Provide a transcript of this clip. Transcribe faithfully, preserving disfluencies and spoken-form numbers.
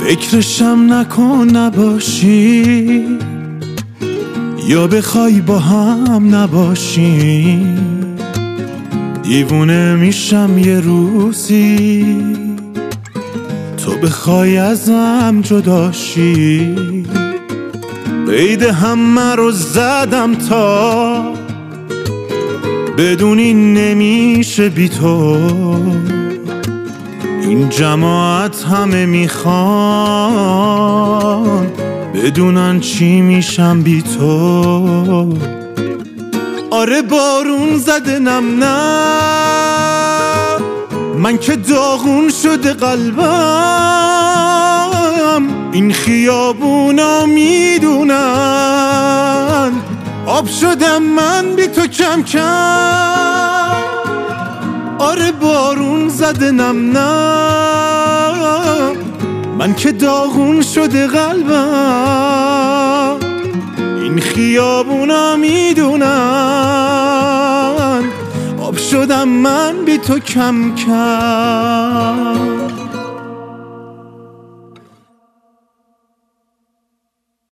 فکرشم نکن نباشی، یا بخوای با هم نباشی. دیوونه میشم یه روزی تو بخوای ازم جداشی. قید همه رو زدم تا بدونی نمیشه بی تو. این جماعت همه میخوان بدونن چی میشم بی تو. آره بارون زده نم نم، من که داغون شده قلبم. این خیابونا میدونن آب شدم من بی تو کم کم. آره بارون زده نم نم، من که داغون شده قلبم. این خیابونا میدونن آب شدم من بی تو کم کم.